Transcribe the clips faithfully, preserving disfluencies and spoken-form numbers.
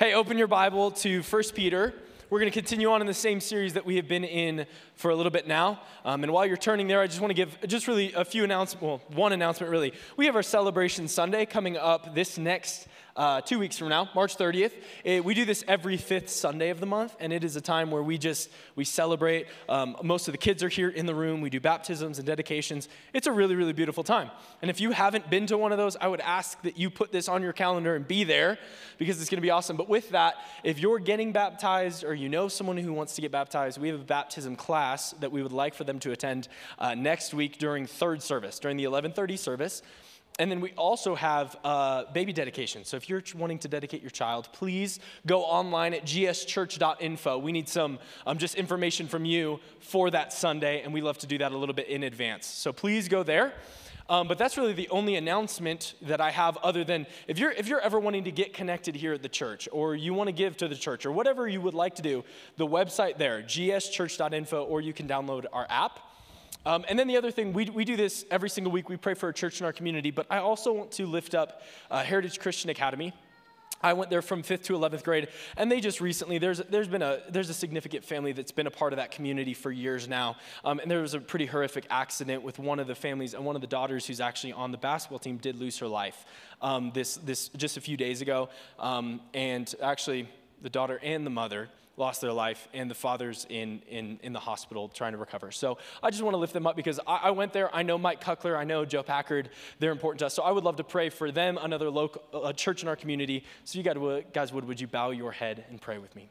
Hey, open your Bible to First Peter. We're going to continue on in the same series that we have been in for a little bit now. Um, and while you're turning there, I just want to give just really a few announcements, well, one announcement really. We have our Celebration Sunday coming up this next uh, two weeks from now, March thirtieth. It, we do this every fifth Sunday of the month, and it is a time where we just, we celebrate. Um, most of the kids are here in the room. We do baptisms and dedications. It's a really, really beautiful time. And if you haven't been to one of those, I would ask that you put this on your calendar and be there because it's going to be awesome. But with that, if you're getting baptized or you know someone who wants to get baptized, we have a baptism class that we would like for them to attend uh, next week during third service, during the eleven thirty service. And then we also have uh, baby dedication. So if you're wanting to dedicate your child, please go online at g s church dot info. We need some um, just information from you for that Sunday, and we love to do that a little bit in advance. So please go there. Um, but that's really the only announcement that I have other than if you're if you're ever wanting to get connected here at the church, or you want to give to the church, or whatever you would like to do, the website there, g s church dot info, or you can download our app. Um, and then the other thing, we, we do this every single week. We pray for a church in our community, but I also want to lift up uh, Heritage Christian Academy. I went there from fifth to eleventh grade, and they just recently, there's there's been a there's a significant family that's been a part of that community for years now, um, and there was a pretty horrific accident with one of the families, and one of the daughters who's actually on the basketball team did lose her life um, this this just a few days ago, um, and actually the daughter and the mother lost their life, and the father's in, in, in the hospital trying to recover. So I just want to lift them up because I, I went there. I know Mike Cuckler. I know Joe Packard. They're important to us. So I would love to pray for them, another local uh, church in our community. So you guys would, guys would, would you bow your head and pray with me?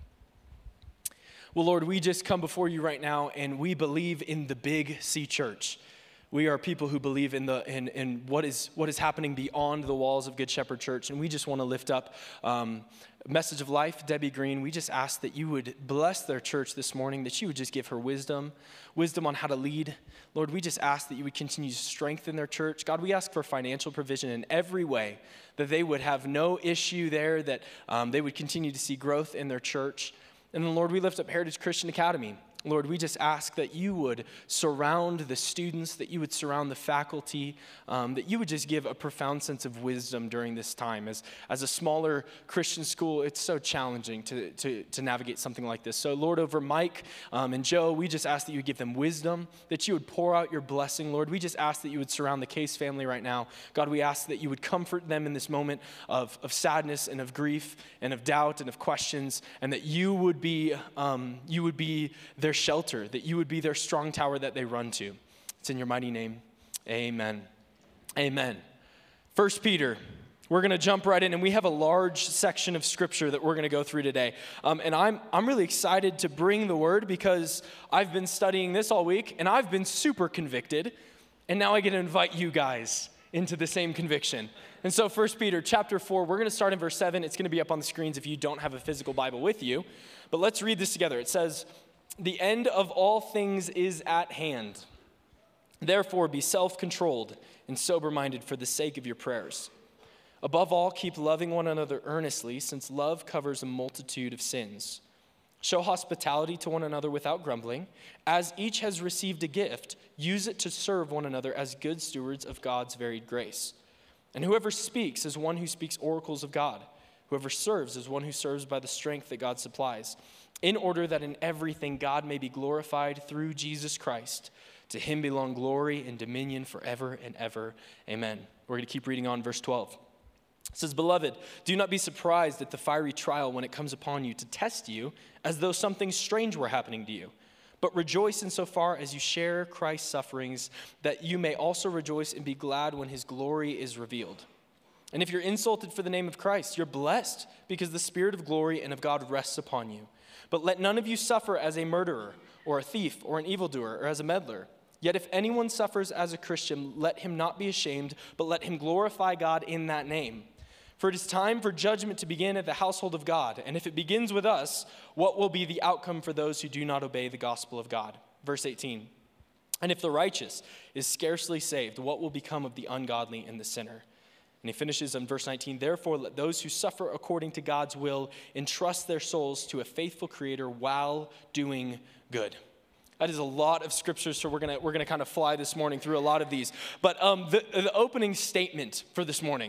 Well, Lord, we just come before you right now, and we believe in the Big C Church. We are people who believe in the in, in what is what is happening beyond the walls of Good Shepherd Church, and we just want to lift up um, Message of Life, Debbie Green. We just ask that you would bless their church this morning, that you would just give her wisdom, wisdom on how to lead. Lord, we just ask that you would continue to strengthen their church. God, we ask for financial provision in every way, that they would have no issue there, that um, they would continue to see growth in their church. And then, Lord, we lift up Heritage Christian Academy. Lord, we just ask that you would surround the students, that you would surround the faculty, um, that you would just give a profound sense of wisdom during this time. As, as a smaller Christian school, it's so challenging to, to, to navigate something like this. So, Lord, over Mike um, and Joe, we just ask that you would give them wisdom, that you would pour out your blessing. Lord, we just ask that you would surround the Case family right now. God, we ask that you would comfort them in this moment of, of sadness and of grief and of doubt and of questions, and that you would be, um, you would be their shelter, that you would be their strong tower that they run to. It's in your mighty name. Amen. Amen. First Peter, we're going to jump right in, and we have a large section of scripture that we're going to go through today. Um, and I'm I'm really excited to bring the word because I've been studying this all week, and I've been super convicted, and now I get to invite you guys into the same conviction. And so First Peter chapter four, we're going to start in verse seven. It's going to be up on the screens if you don't have a physical Bible with you. But let's read this together. It says, "The end of all things is at hand. Therefore, be self-controlled and sober-minded for the sake of your prayers. Above all, keep loving one another earnestly, since love covers a multitude of sins. Show hospitality to one another without grumbling. As each has received a gift, use it to serve one another as good stewards of God's varied grace. And whoever speaks is one who speaks oracles of God. Whoever serves is one who serves by the strength that God supplies, in order that in everything God may be glorified through Jesus Christ. To him belong glory and dominion forever and ever. Amen." We're going to keep reading on verse twelve. It says, "Beloved, do not be surprised at the fiery trial when it comes upon you to test you, as though something strange were happening to you. But rejoice insofar as you share Christ's sufferings, that you may also rejoice and be glad when his glory is revealed. And if you're insulted for the name of Christ, you're blessed, because the Spirit of glory and of God rests upon you. But let none of you suffer as a murderer, or a thief, or an evildoer, or as a meddler. Yet if anyone suffers as a Christian, let him not be ashamed, but let him glorify God in that name. For it is time for judgment to begin at the household of God. And if it begins with us, what will be the outcome for those who do not obey the gospel of God?" Verse eighteen. "And if the righteous is scarcely saved, what will become of the ungodly and the sinner?" And he finishes in verse nineteen, "Therefore let those who suffer according to God's will entrust their souls to a faithful Creator while doing good." That is a lot of scriptures, so we're gonna we're gonna kind of fly this morning through a lot of these. But um, the, the opening statement for this morning,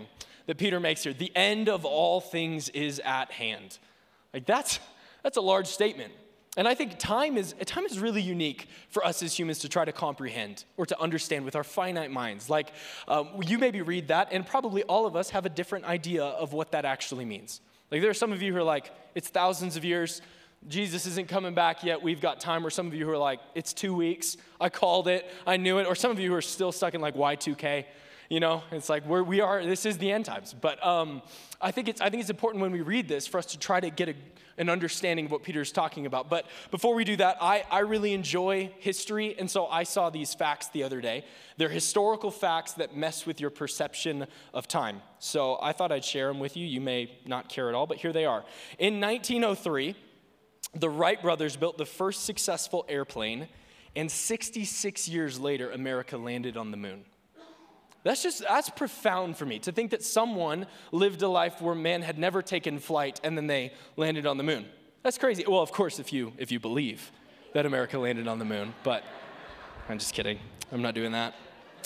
that Peter makes here. The end of all things is at hand. Like that's, that's a large statement. And I think time is, time is really unique for us as humans to try to comprehend or to understand with our finite minds. Like um, you maybe read that and probably all of us have a different idea of what that actually means. Like there are some of you who are like, it's thousands of years, Jesus isn't coming back yet, we've got time. Or some of you who are like, it's two weeks, I called it, I knew it. Or some of you who are still stuck in like Y two K. You know, it's like we're, we are, this is the end times. But um, I think it's I think it's important when we read this for us to try to get a, an understanding of what Peter's talking about. But before we do that, I, I really enjoy history. And so I saw these facts the other day. They're historical facts that mess with your perception of time. So I thought I'd share them with you. You may not care at all, but here they are. In nineteen oh three, the Wright brothers built the first successful airplane. And sixty-six years later, America landed on the moon. That's just, that's profound for me, to think that someone lived a life where man had never taken flight and then they landed on the moon. That's crazy. Well, of course, if you if you believe that America landed on the moon, but I'm just kidding. I'm not doing that.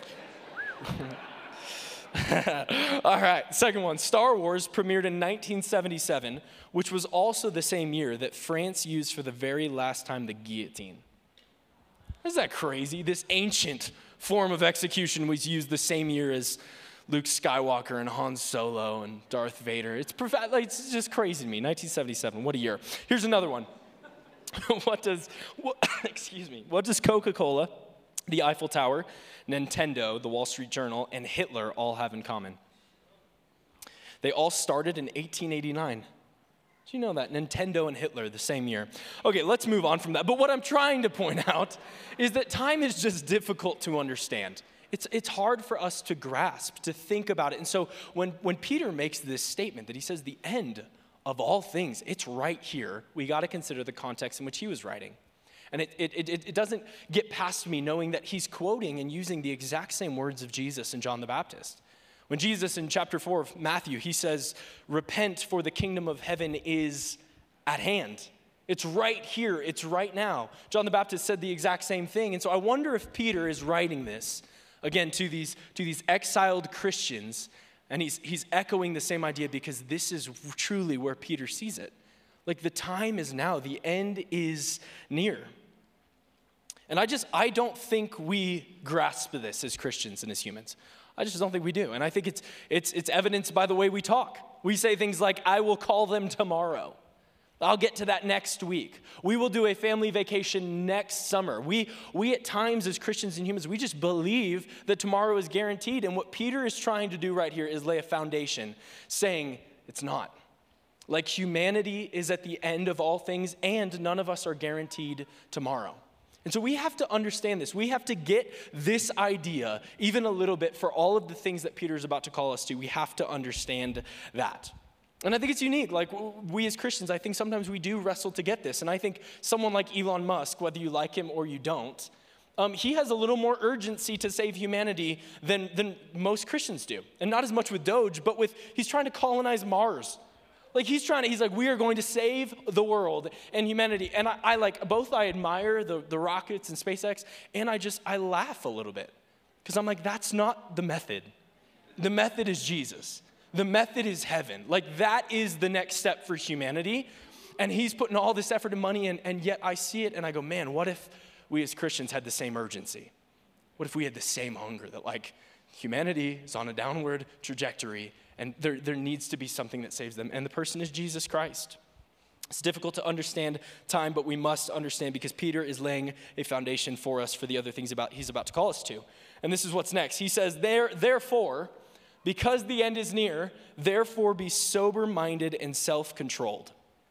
All right, second one. Star Wars premiered in nineteen seventy-seven, which was also the same year that France used for the very last time the guillotine. Isn't that crazy? This ancient form of execution was used the same year as Luke Skywalker and Han Solo and Darth Vader. It's, prof- like, it's just crazy to me. nineteen seventy-seven, what a year. Here's another one. what does, what, excuse me, what does Coca-Cola, the Eiffel Tower, Nintendo, the Wall Street Journal, and Hitler all have in common? They all started in eighteen eighty-nine. Do you know that? Nintendo and Hitler the same year. Okay, let's move on from that. But what I'm trying to point out is that time is just difficult to understand. It's, it's hard for us to grasp, to think about it. And so when, when Peter makes this statement that he says the end of all things, it's right here, we got to consider the context in which he was writing. And it, it, it, it doesn't get past me knowing that he's quoting and using the exact same words of Jesus and John the Baptist. When Jesus in chapter four of Matthew, he says, repent for the kingdom of heaven is at hand. It's right here, it's right now. John the Baptist said the exact same thing. And so I wonder if Peter is writing this, again, to these, to these exiled Christians, and he's, he's echoing the same idea because this is truly where Peter sees it. Like the time is now, the end is near. And I just, I don't think we grasp this as Christians and as humans. I just don't think we do. And I think it's it's it's evidenced by the way we talk. We say things like, I will call them tomorrow. I'll get to that next week. We will do a family vacation next summer. We, we at times as Christians and humans, we just believe that tomorrow is guaranteed. And what Peter is trying to do right here is lay a foundation, saying it's not. Like humanity is at the end of all things, and none of us are guaranteed tomorrow. And so we have to understand this. We have to get this idea even a little bit for all of the things that Peter is about to call us to. We have to understand that. And I think it's unique. Like we as Christians, I think sometimes we do wrestle to get this. And I think someone like Elon Musk, whether you like him or you don't, um, he has a little more urgency to save humanity than, than most Christians do. And not as much with Doge, but with, he's trying to colonize Mars. Like he's trying to, he's like, we are going to save the world and humanity. And I, I like, both I admire the, the rockets and SpaceX, and I just, I laugh a little bit. Because I'm like, that's not the method. The method is Jesus. The method is heaven. Like that is the next step for humanity. And he's putting all this effort and money in, and yet I see it and I go, man, what if we as Christians had the same urgency? What if we had the same hunger that like humanity is on a downward trajectory and there, there needs to be something that saves them. And the person is Jesus Christ. It's difficult to understand time, but we must understand because Peter is laying a foundation for us for the other things about he's about to call us to. And this is what's next. He says, there, therefore, because the end is near, therefore be sober-minded and self-controlled.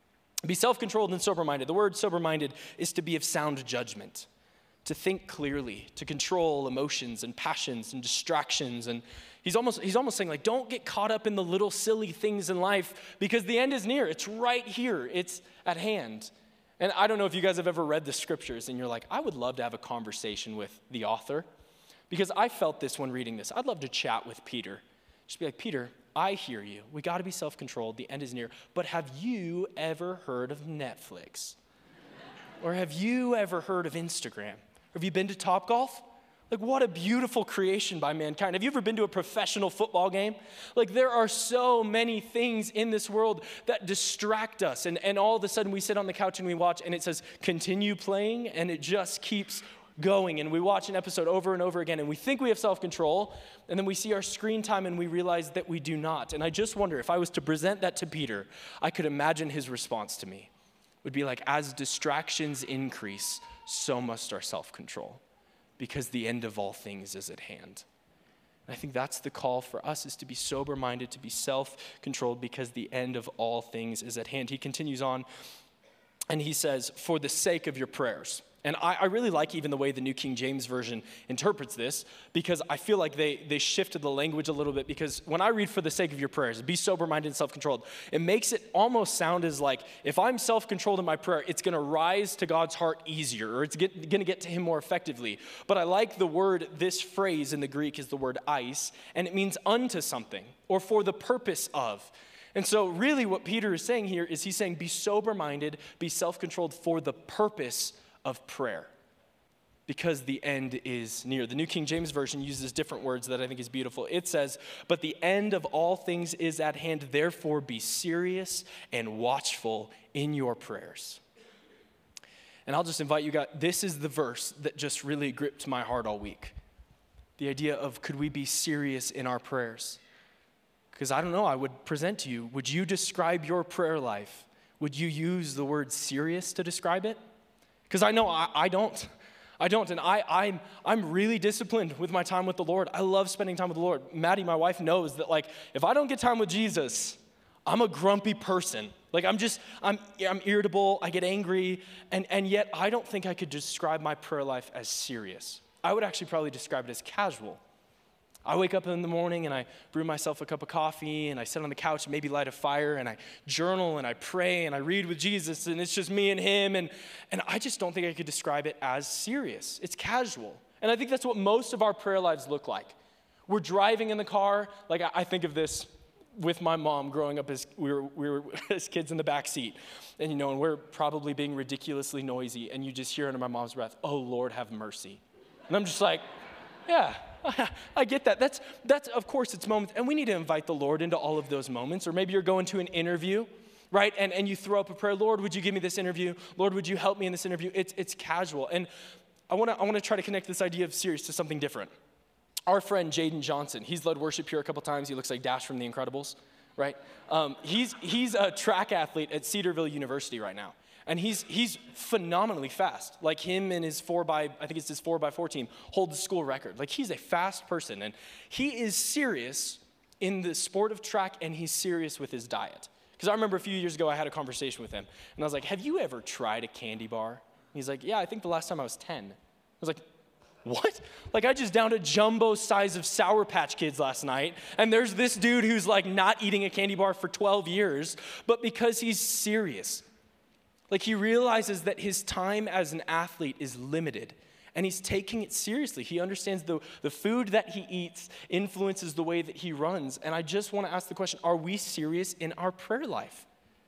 Be self-controlled and sober-minded. The word sober-minded is to be of sound judgment, to think clearly, to control emotions and passions and distractions. And he's almost he's almost saying, like, don't get caught up in the little silly things in life because the end is near. It's right here. It's at hand. And I don't know if you guys have ever read the scriptures and you're like, I would love to have a conversation with the author because I felt this when reading this. I'd love to chat with Peter. Just be like, Peter, I hear you. We got to be self-controlled. The end is near. But have you ever heard of Netflix? Or have you ever heard of Instagram? Have you been to Topgolf? Like, what a beautiful creation by mankind. Have you ever been to a professional football game? Like, there are so many things in this world that distract us. And, and all of a sudden, we sit on the couch and we watch, and it says, continue playing, and it just keeps going. And we watch an episode over and over again, and we think we have self-control, and then we see our screen time, and we realize that we do not. And I just wonder, if I was to present that to Peter, I could imagine his response to me. It would be like, as distractions increase, so must our self-control, because the end of all things is at hand. And I think that's the call for us, is to be sober-minded, to be self-controlled, because the end of all things is at hand. He continues on, and he says, for the sake of your prayers. And I, I really like even the way the New King James Version interprets this, because I feel like they, they shifted the language a little bit, because when I read for the sake of your prayers, be sober-minded and self-controlled, it makes it almost sound as like, if I'm self-controlled in my prayer, it's going to rise to God's heart easier, or it's going to get to him more effectively. But I like the word, this phrase in the Greek is the word eis, and it means unto something, or for the purpose of. And so really what Peter is saying here is he's saying, be sober-minded, be self-controlled for the purpose of prayer, because the end is near. The New King James Version uses different words that I think is beautiful. It says, but the end of all things is at hand, therefore be serious and watchful in your prayers. And I'll just invite you guys, this is the verse that just really gripped my heart all week. The idea of, could we be serious in our prayers? Because I don't know, I would present to you, would you describe your prayer life? Would you use the word serious to describe it? Because I know I, I don't. I don't. And I, I'm, I'm really disciplined with my time with the Lord. I love spending time with the Lord. Maddie, my wife, knows that, like, if I don't get time with Jesus, I'm a grumpy person. Like, I'm just, I'm, I'm irritable. I get angry. And, and yet, I don't think I could describe my prayer life as serious. I would actually probably describe it as casual. I wake up in the morning and I brew myself a cup of coffee and I sit on the couch and maybe light a fire and I journal and I pray and I read with Jesus, and it's just me and him, and, and I just don't think I could describe it as serious. It's casual. And I think that's what most of our prayer lives look like. We're driving in the car. Like, I, I think of this with my mom growing up as we were, we were as kids in the back seat. And, you know, and we're probably being ridiculously noisy, and you just hear under my mom's breath, oh, Lord, have mercy. And I'm just like, yeah. I get that. That's, that's, of course, it's moments, and we need to invite the Lord into all of those moments. Or maybe you're going to an interview, right? And, and you throw up a prayer, Lord, would you give me this interview? Lord, would you help me in this interview? It's, it's casual. And I want to I want to try to connect this idea of serious to something different. Our friend Jaden Johnson, he's led worship here a couple times. He looks like Dash from The Incredibles, right? Um, he's, he's a track athlete at Cedarville University right now. And he's he's phenomenally fast. Like, him and his four by, I think it's his four by four team, hold the school record. Like, he's a fast person. And he is serious in the sport of track, and he's serious with his diet. Because I remember a few years ago, I had a conversation with him. And I was like, have you ever tried a candy bar? And he's like, yeah, I think the last time I was ten. I was like, what? Like, I just downed a jumbo size of Sour Patch Kids last night, and there's this dude who's like not eating a candy bar for twelve years, but because he's serious. Like, he realizes that his time as an athlete is limited, and he's taking it seriously. He understands the, the food that he eats influences the way that he runs. And I just want to ask the question, are we serious in our prayer life?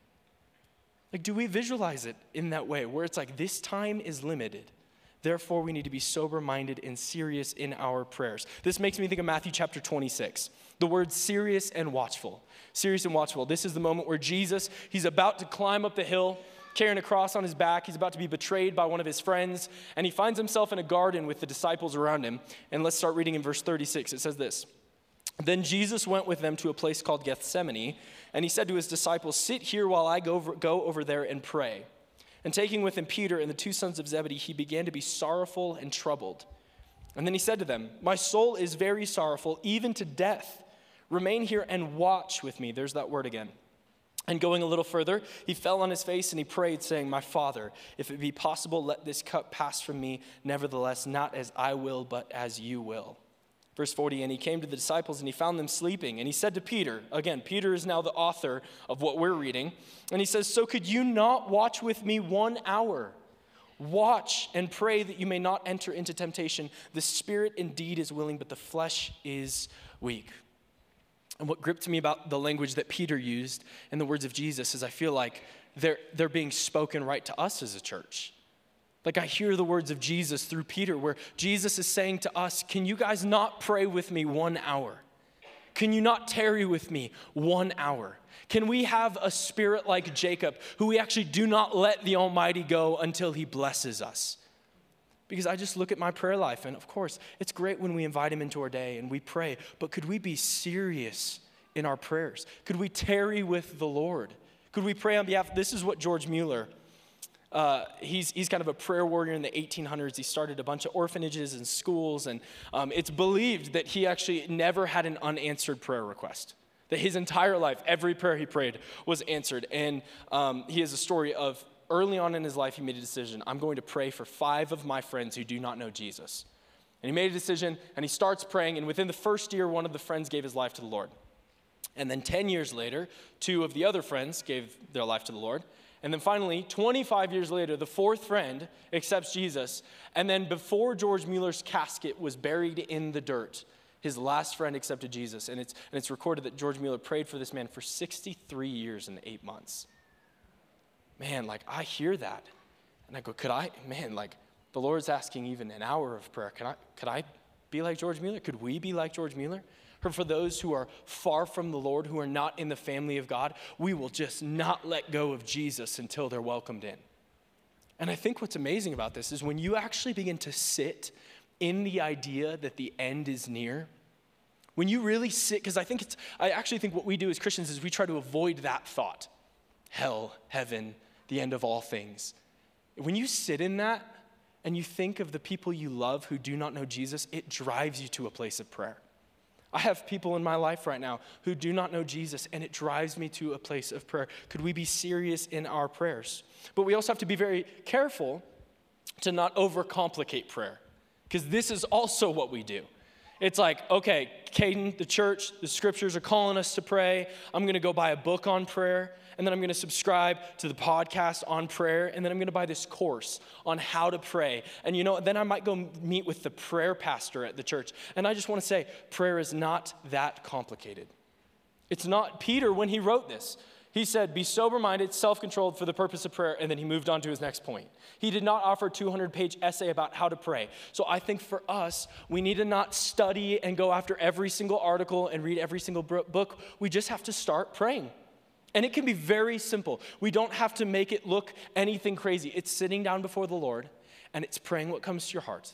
Like, do we visualize it in that way, where it's like, this time is limited, therefore we need to be sober-minded and serious in our prayers? This makes me think of Matthew chapter twenty-six. The word serious and watchful. Serious and watchful. This is the moment where Jesus, he's about to climb up the hill, carrying a cross on his back. He's about to be betrayed by one of his friends, and he finds himself in a garden with the disciples around him. And let's start reading in verse thirty-six. It says this, then Jesus went with them to a place called Gethsemane, and he said to his disciples, sit here while I go over, go over there and pray. And taking with him Peter and the two sons of Zebedee, he began to be sorrowful and troubled. And then he said to them, my soul is very sorrowful, even to death. Remain here and watch with me. There's that word again. And going a little further, he fell on his face and he prayed, saying, my Father, if it be possible, let this cup pass from me. Nevertheless, not as I will, but as you will. Verse forty, and he came to the disciples and he found them sleeping. And he said to Peter, again, Peter is now the author of what we're reading. And he says, so could you not watch with me one hour? Watch and pray that you may not enter into temptation. The spirit indeed is willing, but the flesh is weak. And what gripped me about the language that Peter used and the words of Jesus is I feel like they're, they're being spoken right to us as a church. Like I hear the words of Jesus through Peter where Jesus is saying to us, can you guys not pray with me one hour? Can you not tarry with me one hour? Can we have a spirit like Jacob who we actually do not let the Almighty go until he blesses us? Because I just look at my prayer life, and of course, it's great when we invite him into our day and we pray, but could we be serious in our prayers? Could we tarry with the Lord? Could we pray on behalf? This is what George Mueller, uh, he's, he's kind of a prayer warrior in the eighteen hundreds. He started a bunch of orphanages and schools, and um, it's believed that he actually never had an unanswered prayer request. That his entire life, every prayer he prayed was answered. And um, he has a story of early on in his life, he made a decision. I'm going to pray for five of my friends who do not know Jesus. And he made a decision, and he starts praying, and within the first year, one of the friends gave his life to the Lord. And then ten years later, two of the other friends gave their life to the Lord. And then finally, twenty-five years later, the fourth friend accepts Jesus. And then before George Mueller's casket was buried in the dirt, his last friend accepted Jesus. And it's, and it's recorded that George Mueller prayed for this man for sixty-three years and eight months. Man, like I hear that. And I go, could I, man, like the Lord's asking even an hour of prayer. Can I, could I be like George Mueller? Could we be like George Mueller? Or for those who are far from the Lord, who are not in the family of God, we will just not let go of Jesus until they're welcomed in. And I think what's amazing about this is when you actually begin to sit in the idea that the end is near, when you really sit, because I think it's, I actually think what we do as Christians is we try to avoid that thought. Hell, heaven, the end of all things. When you sit in that and you think of the people you love who do not know Jesus, it drives you to a place of prayer. I have people in my life right now who do not know Jesus, and it drives me to a place of prayer. Could we be serious in our prayers? But we also have to be very careful to not overcomplicate prayer, because this is also what we do. It's like, okay, Caden, the church, the scriptures are calling us to pray. I'm going to go buy a book on prayer, and then I'm going to subscribe to the podcast on prayer, and then I'm going to buy this course on how to pray. And you know, then I might go meet with the prayer pastor at the church. And I just want to say, prayer is not that complicated. It's not. Peter, when he wrote this, he said, be sober-minded, self-controlled for the purpose of prayer, and then he moved on to his next point. He did not offer a two hundred page essay about how to pray. So I think for us, we need to not study and go after every single article and read every single book. We just have to start praying. And it can be very simple. We don't have to make it look anything crazy. It's sitting down before the Lord, and it's praying what comes to your heart.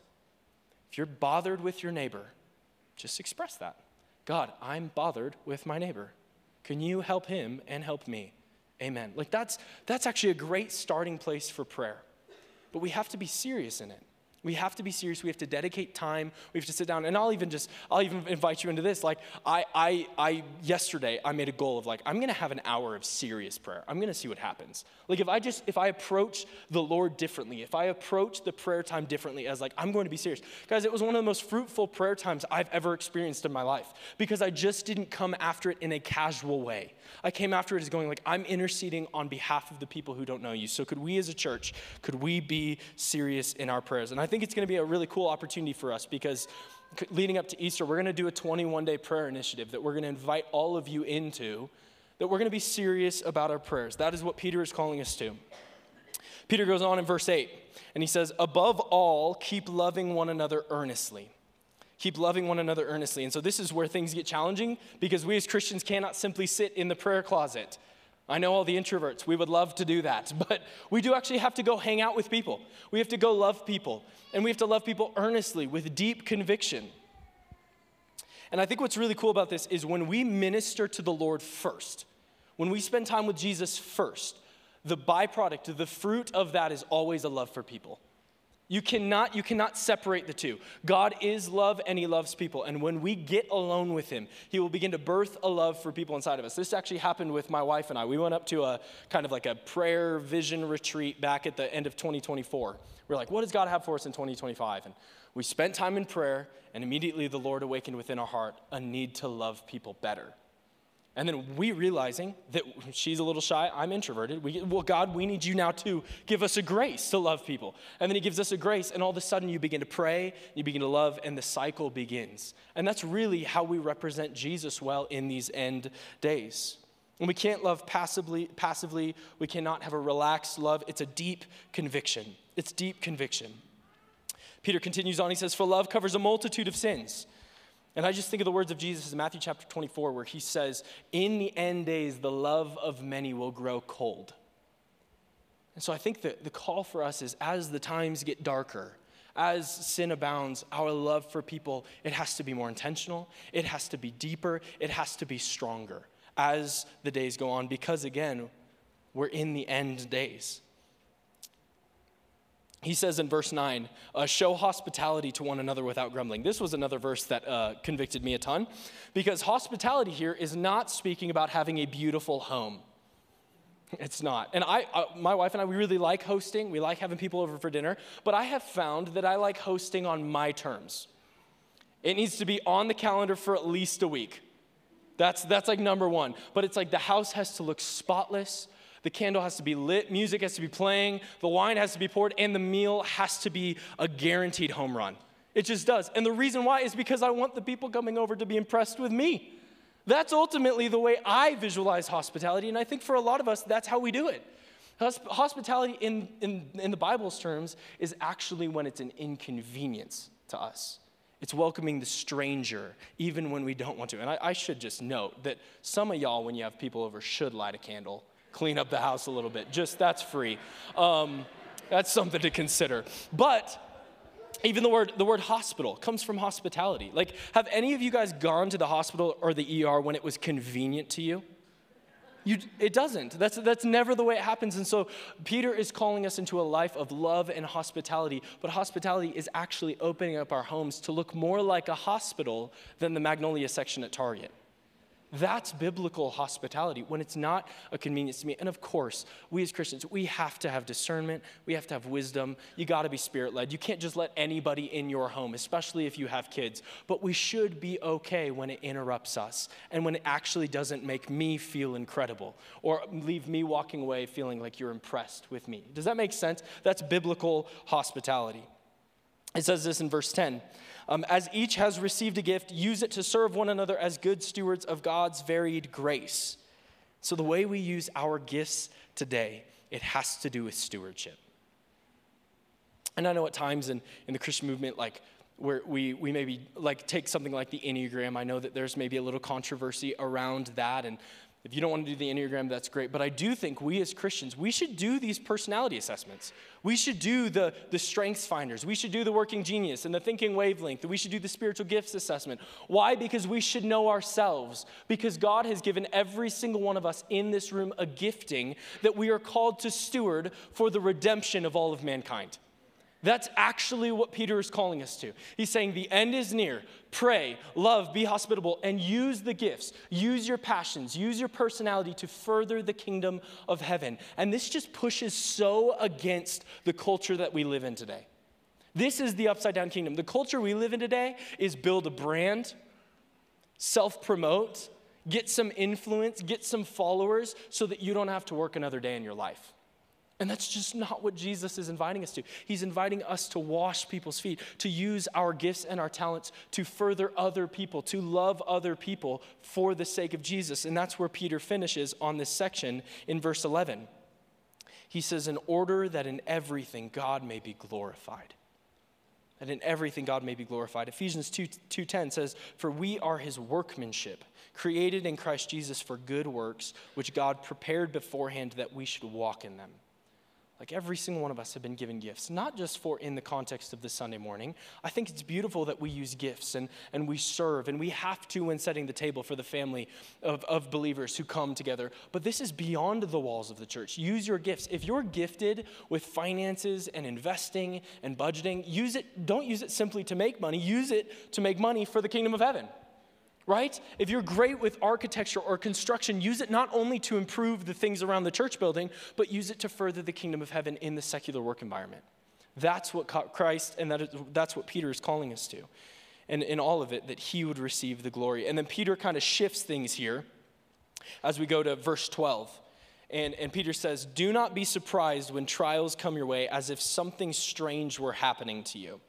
If you're bothered with your neighbor, just express that. God, I'm bothered with my neighbor. Can you help him and help me? Amen. Like that's that's actually a great starting place for prayer. But we have to be serious in it. We have to be serious. We have to dedicate time. We have to sit down. And I'll even just, I'll even invite you into this. Like I, I, I, yesterday I made a goal of like, I'm going to have an hour of serious prayer. I'm going to see what happens. Like if I just, if I approach the Lord differently, if I approach the prayer time differently as like, I'm going to be serious. Guys, it was one of the most fruitful prayer times I've ever experienced in my life because I just didn't come after it in a casual way. I came after it as going like, I'm interceding on behalf of the people who don't know you. So could we as a church, could we be serious in our prayers? And I think it's going to be a really cool opportunity for us because leading up to Easter, we're going to do a twenty-one day prayer initiative that we're going to invite all of you into, that we're going to be serious about our prayers. That is what Peter is calling us to. Peter goes on in verse eight, and he says, above all, keep loving one another earnestly. Keep loving one another earnestly. And so this is where things get challenging because we as Christians cannot simply sit in the prayer closet. I know all the introverts, we would love to do that, but we do actually have to go hang out with people. We have to go love people, and we have to love people earnestly with deep conviction. And I think what's really cool about this is when we minister to the Lord first, when we spend time with Jesus first, the byproduct, the fruit of that is always a love for people. You cannot, you cannot separate the two. God is love and he loves people. And when we get alone with him, he will begin to birth a love for people inside of us. This actually happened with my wife and I. We went up to a kind of like a prayer vision retreat back at the end of twenty twenty-four. We're like, what does God have for us in twenty twenty-five? And we spent time in prayer and immediately the Lord awakened within our heart a need to love people better. And then we realizing that she's a little shy, I'm introverted. We, well, God, we need you now to give us a grace to love people. And then he gives us a grace, and all of a sudden you begin to pray, you begin to love, and the cycle begins. And that's really how we represent Jesus well in these end days. And we can't love passively, passively. We cannot have a relaxed love. It's a deep conviction. It's deep conviction. Peter continues on. He says, for love covers a multitude of sins. And I just think of the words of Jesus in Matthew chapter twenty-four, where he says, in the end days, the love of many will grow cold. And so I think that the call for us is, as the times get darker, as sin abounds, our love for people, it has to be more intentional. It has to be deeper. It has to be stronger as the days go on, because again, we're in the end days. He says in verse nine, uh, show hospitality to one another without grumbling. This was another verse that uh, convicted me a ton, because hospitality here is not speaking about having a beautiful home. It's not. And I, uh, my wife and I, we really like hosting. We like having people over for dinner, but I have found that I like hosting on my terms. It needs to be on the calendar for at least a week. That's, that's like number one. But it's like the house has to look spotless. The candle has to be lit. Music has to be playing. The wine has to be poured. And the meal has to be a guaranteed home run. It just does. And the reason why is because I want the people coming over to be impressed with me. That's ultimately the way I visualize hospitality. And I think for a lot of us, that's how we do it. Hosp- hospitality in, in, in the Bible's terms is actually when it's an inconvenience to us. It's welcoming the stranger, even when we don't want to. And I, I should just note that some of y'all, when you have people over, should light a candle, clean up the house a little bit. Just, that's free. Um, that's something to consider. But even the word, the word hospital comes from hospitality. Like, have any of you guys gone to the hospital or the E R when it was convenient to you? You, it doesn't. That's, that's never the way it happens. And so Peter is calling us into a life of love and hospitality. But hospitality is actually opening up our homes to look more like a hospital than the Magnolia section at Target. That's biblical hospitality, when it's not a convenience to me. And of course, we as Christians, we have to have discernment. We have to have wisdom. You got to be spirit-led. You can't just let anybody in your home, especially if you have kids. But we should be okay when it interrupts us and when it actually doesn't make me feel incredible or leave me walking away feeling like you're impressed with me. Does that make sense? That's biblical hospitality. It says this in verse ten. Um, as each has received a gift, use it to serve one another as good stewards of God's varied grace. So the way we use our gifts today, it has to do with stewardship. And I know at times in, in the Christian movement, like where we, we maybe like take something like the Enneagram. I know that there's maybe a little controversy around that, and if you don't want to do the Enneagram, that's great. But I do think we as Christians, we should do these personality assessments. We should do the, the strengths finders. We should do the working genius and the thinking wavelength. We should do the spiritual gifts assessment. Why? Because we should know ourselves. Because God has given every single one of us in this room a gifting that we are called to steward for the redemption of all of mankind. That's actually what Peter is calling us to. He's saying the end is near. Pray, love, be hospitable, and use the gifts. Use your passions. Use your personality to further the kingdom of heaven. And this just pushes so against the culture that we live in today. This is the upside down kingdom. The culture we live in today is build a brand, self-promote, get some influence, get some followers so that you don't have to work another day in your life. And that's just not what Jesus is inviting us to. He's inviting us to wash people's feet, to use our gifts and our talents to further other people, to love other people for the sake of Jesus. And that's where Peter finishes on this section in verse eleven. He says, in order that in everything God may be glorified. That in everything God may be glorified. Ephesians two ten says, for we are his workmanship, created in Christ Jesus for good works, which God prepared beforehand that we should walk in them. Like every single one of us have been given gifts, not just for in the context of the Sunday morning. I think it's beautiful that we use gifts and, and we serve, and we have to when setting the table for the family of, of believers who come together. But this is beyond the walls of the church. Use your gifts. If you're gifted with finances and investing and budgeting, use it. Don't use it simply to make money. Use it to make money for the kingdom of heaven. Right? If you're great with architecture or construction, use it not only to improve the things around the church building, but use it to further the kingdom of heaven in the secular work environment. That's what Christ and that is, that's what Peter is calling us to. And in all of it, that he would receive the glory. And then Peter kind of shifts things here as we go to verse twelve. And, and Peter says, do not be surprised when trials come your way as if something strange were happening to you.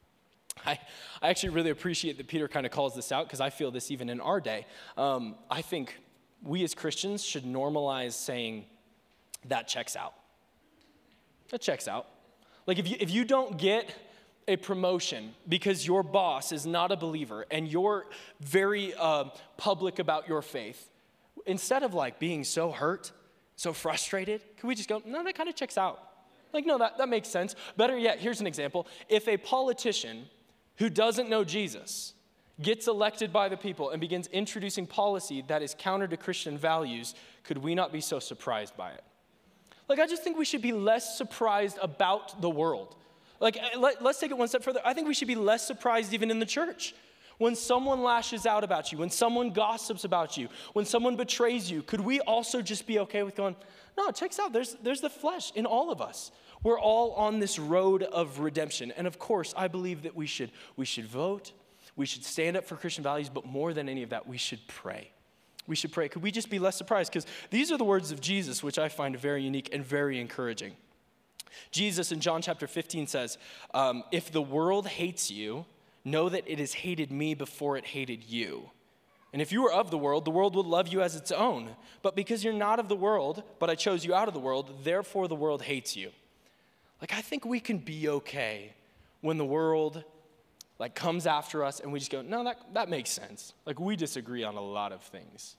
I, I actually really appreciate that Peter kind of calls this out because I feel this even in our day. Um, I think we as Christians should normalize saying, that checks out. That checks out. Like if you, if you don't get a promotion because your boss is not a believer and you're very uh, public about your faith, instead of like being so hurt, so frustrated, can we just go, no, that kind of checks out. Like, no, that, that makes sense. Better yet, here's an example. If a politician who doesn't know Jesus gets elected by the people and begins introducing policy that is counter to Christian values, could we not be so surprised by it? Like, I just think we should be less surprised about the world. Like, let, let's take it one step further. I think we should be less surprised even in the church. When someone lashes out about you, when someone gossips about you, when someone betrays you, could we also just be okay with going, no, it checks out. There's, there's the flesh in all of us. We're all on this road of redemption. And of course, I believe that we should, we should vote, we should stand up for Christian values, but more than any of that, we should pray. We should pray. Could we just be less surprised? Because these are the words of Jesus, which I find very unique and very encouraging. Jesus in John chapter fifteen says, um, if the world hates you, know that it has hated me before it hated you. And if you were of the world, the world would love you as its own. But because you're not of the world, but I chose you out of the world, therefore the world hates you. Like, I think we can be okay when the world, like, comes after us and we just go, no, that, that makes sense. Like, we disagree on a lot of things.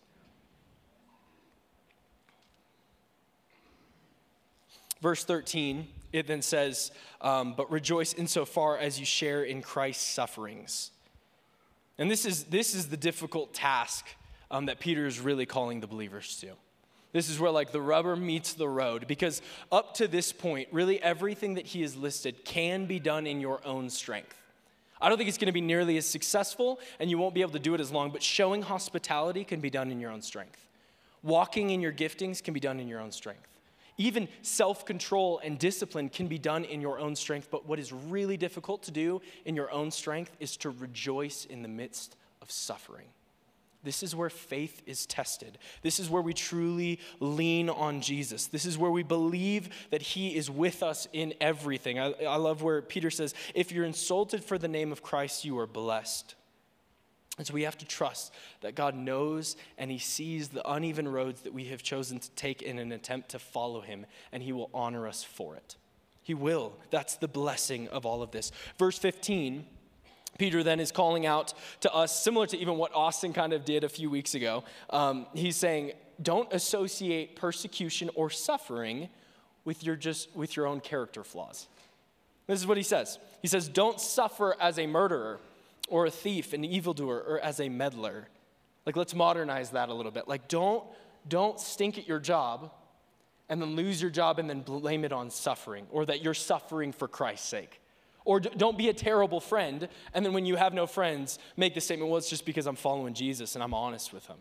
Verse thirteen, it then says, um, but rejoice insofar as you share in Christ's sufferings. And this is, this is the difficult task um, that Peter is really calling the believers to. This is where like the rubber meets the road, because up to this point, really everything that he has listed can be done in your own strength. I don't think it's going to be nearly as successful, and you won't be able to do it as long, but showing hospitality can be done in your own strength. Walking in your giftings can be done in your own strength. Even self-control and discipline can be done in your own strength, but what is really difficult to do in your own strength is to rejoice in the midst of suffering. This is where faith is tested. This is where we truly lean on Jesus. This is where we believe that he is with us in everything. I, I love where Peter says, if you're insulted for the name of Christ, you are blessed. And so we have to trust that God knows and he sees the uneven roads that we have chosen to take in an attempt to follow him, and he will honor us for it. He will. That's the blessing of all of this. Verse fifteen, Peter then is calling out to us, similar to even what Austin kind of did a few weeks ago. Um, he's saying, don't associate persecution or suffering with your just with your own character flaws. This is what he says. He says, don't suffer as a murderer, or a thief, an evildoer, or as a meddler. Like, let's modernize that a little bit. Like, don't, don't stink at your job and then lose your job and then blame it on suffering, or that you're suffering for Christ's sake. Or d- don't be a terrible friend, and then when you have no friends, make the statement, well, it's just because I'm following Jesus and I'm honest with him.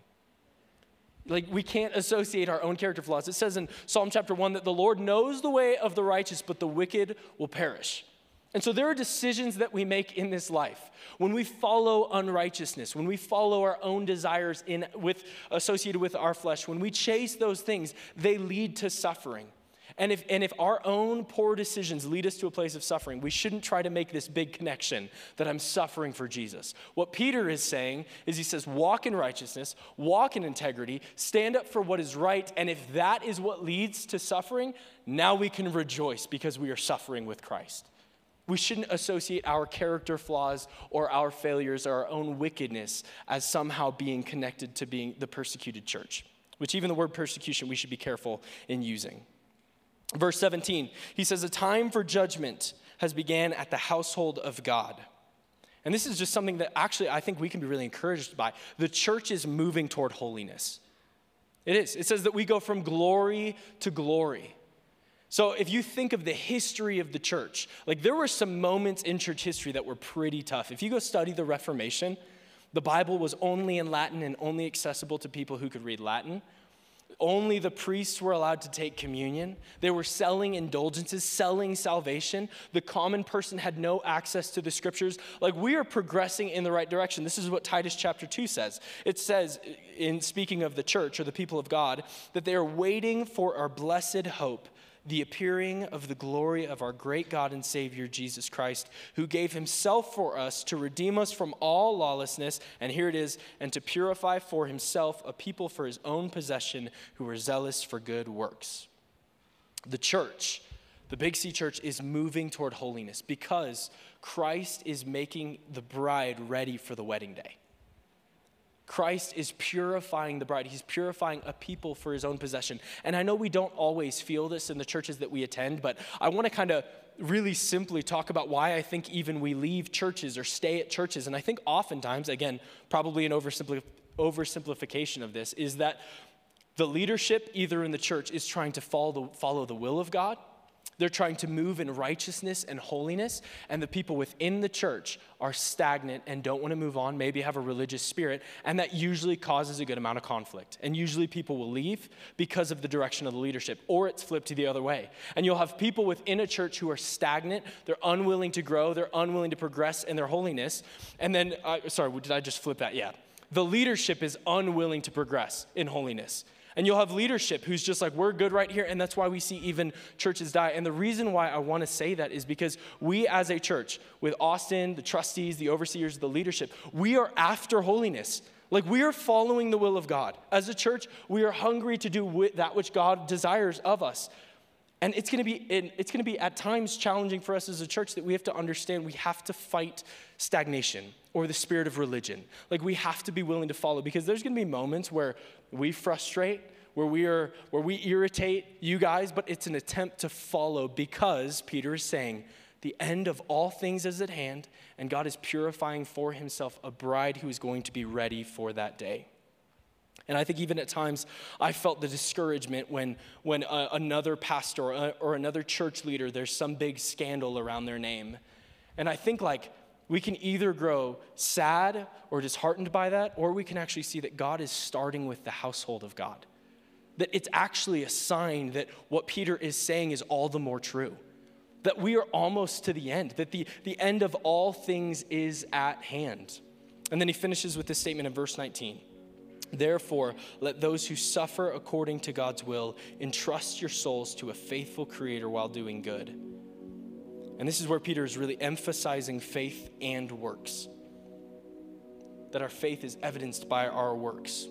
Like, we can't associate our own character flaws. It says in Psalm chapter one that the Lord knows the way of the righteous, but the wicked will perish. And so there are decisions that we make in this life. When we follow unrighteousness, when we follow our own desires in with associated with our flesh, when we chase those things, they lead to suffering. And if, and if our own poor decisions lead us to a place of suffering, we shouldn't try to make this big connection that I'm suffering for Jesus. What Peter is saying is he says, walk in righteousness, walk in integrity, stand up for what is right, and if that is what leads to suffering, now we can rejoice because we are suffering with Christ. We shouldn't associate our character flaws or our failures or our own wickedness as somehow being connected to being the persecuted church, which even the word persecution we should be careful in using. Verse seventeen, he says, a time for judgment has began at the household of God. And this is just something that actually I think we can be really encouraged by. The church is moving toward holiness. It is. It says that we go from glory to glory. So if you think of the history of the church, like there were some moments in church history that were pretty tough. If you go study the Reformation, the Bible was only in Latin and only accessible to people who could read Latin. Only the priests were allowed to take communion. They were selling indulgences, selling salvation. The common person had no access to the scriptures. Like, we are progressing in the right direction. This is what Titus chapter two says. It says, in speaking of the church or the people of God, that they are waiting for our blessed hope, the appearing of the glory of our great God and Savior, Jesus Christ, who gave himself for us to redeem us from all lawlessness, and here it is, and to purify for himself a people for his own possession who are zealous for good works. The church, the Big C Church, is moving toward holiness because Christ is making the bride ready for the wedding day. Christ is purifying the bride. He's purifying a people for his own possession. And I know we don't always feel this in the churches that we attend, but I want to kind of really simply talk about why I think even we leave churches or stay at churches. And I think oftentimes, again, probably an oversimpli- oversimplification of this, is that the leadership either in the church is trying to follow the, follow the will of God. They're trying to move in righteousness and holiness, and the people within the church are stagnant and don't want to move on, maybe have a religious spirit, and that usually causes a good amount of conflict. And usually people will leave because of the direction of the leadership, or it's flipped to the other way. And you'll have people within a church who are stagnant, they're unwilling to grow, they're unwilling to progress in their holiness, and then, uh, sorry, did I just flip that? Yeah. The leadership is unwilling to progress in holiness. And you'll have leadership who's just like, we're good right here, and that's why we see even churches die. And the reason why I want to say that is because we as a church, with Austin, the trustees, the overseers, the leadership, we are after holiness. Like, we are following the will of God. As a church, we are hungry to do that which God desires of us. And it's going to be it's going to be at times challenging for us as a church that we have to understand we have to fight stagnation or the spirit of religion. Like, we have to be willing to follow, because there's going to be moments where we frustrate, where we are where we irritate you guys, but it's an attempt to follow, because Peter is saying the end of all things is at hand, and God is purifying for himself a bride who is going to be ready for that day. And I think even at times I felt the discouragement when when uh, another pastor or, uh, or another church leader, there's some big scandal around their name. And I think, like, we can either grow sad or disheartened by that, or we can actually see that God is starting with the household of God. That it's actually a sign that what Peter is saying is all the more true. That we are almost to the end, that the, the end of all things is at hand. And then he finishes with this statement in verse nineteen. Therefore, let those who suffer according to God's will entrust your souls to a faithful Creator while doing good. And this is where Peter is really emphasizing faith and works. That our faith is evidenced by our works.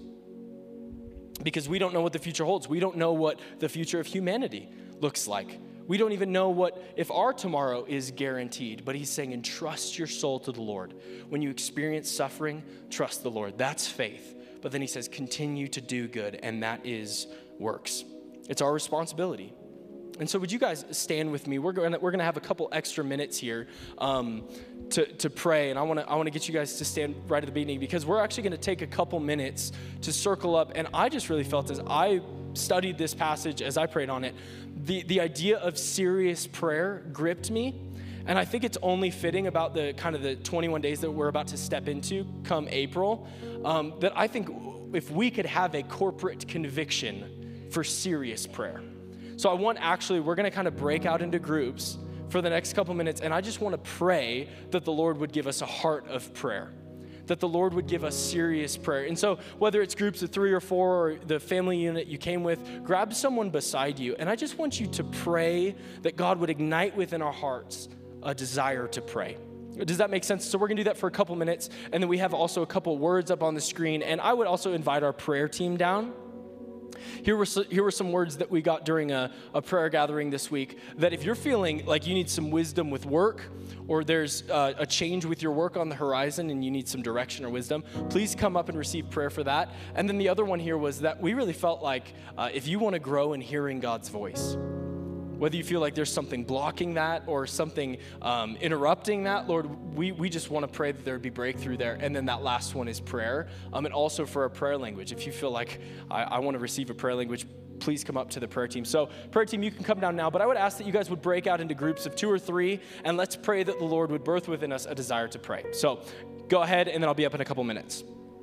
Because we don't know what the future holds. We don't know what the future of humanity looks like. We don't even know what if our tomorrow is guaranteed. But he's saying, entrust your soul to the Lord. When you experience suffering, trust the Lord. That's faith. But then he says, continue to do good, and that is works. It's our responsibility. And so would you guys stand with me? We're going to, we're going to have a couple extra minutes here um, to, to pray, and I want to I want to get you guys to stand right at the beginning, because we're actually going to take a couple minutes to circle up. And I just really felt, as I studied this passage, as I prayed on it, the, the idea of serious prayer gripped me. And I think it's only fitting about the kind of the twenty-one days that we're about to step into come April, um, that I think if we could have a corporate conviction for serious prayer. So I want actually, we're going to kind of break out into groups for the next couple minutes, and I just want to pray that the Lord would give us a heart of prayer, that the Lord would give us serious prayer. And so whether it's groups of three or four or the family unit you came with, grab someone beside you, and I just want you to pray that God would ignite within our hearts a desire to pray. Does that make sense? So we're going to do that for a couple minutes, and then we have also a couple words up on the screen, and I would also invite our prayer team down. Here were, here were some words that we got during a, a prayer gathering this week, that if you're feeling like you need some wisdom with work, or there's uh, a change with your work on the horizon and you need some direction or wisdom, please come up and receive prayer for that. And then the other one here was that we really felt like uh, if you want to grow in hearing God's voice, whether you feel like there's something blocking that or something um, interrupting that, Lord, we, we just want to pray that there would be breakthrough there. And then that last one is prayer. Um, and also for a prayer language. If you feel like I, I want to receive a prayer language, please come up to the prayer team. So prayer team, you can come down now, but I would ask that you guys would break out into groups of two or three, and let's pray that the Lord would birth within us a desire to pray. So go ahead, and then I'll be up in a couple minutes.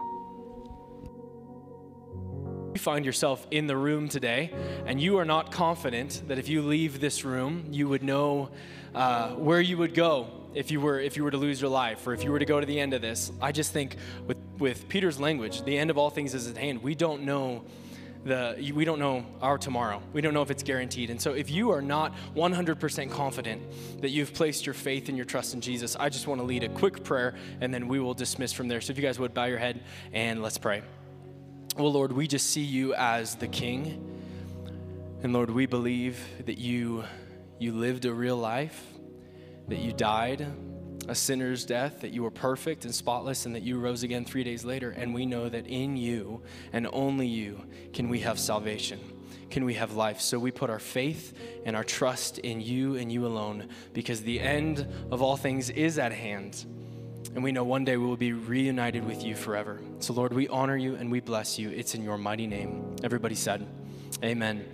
You find yourself in the room today, and you are not confident that if you leave this room, you would know uh, where you would go if you were if you were to lose your life, or if you were to go to the end of this. I just think with, with Peter's language, the end of all things is at hand. We don't know the, we don't know our tomorrow. We don't know if it's guaranteed. And so if you are not one hundred percent confident that you've placed your faith and your trust in Jesus, I just want to lead a quick prayer, and then we will dismiss from there. So if you guys would bow your head and let's pray. Well, Lord, we just see you as the King. And Lord, we believe that you, you lived a real life, that you died a sinner's death, that you were perfect and spotless, and that you rose again three days later. And we know that in you and only you can we have salvation, can we have life. So we put our faith and our trust in you and you alone, because the end of all things is at hand. And we know one day we will be reunited with you forever. So Lord, we honor you and we bless you. It's in your mighty name. Everybody said, amen.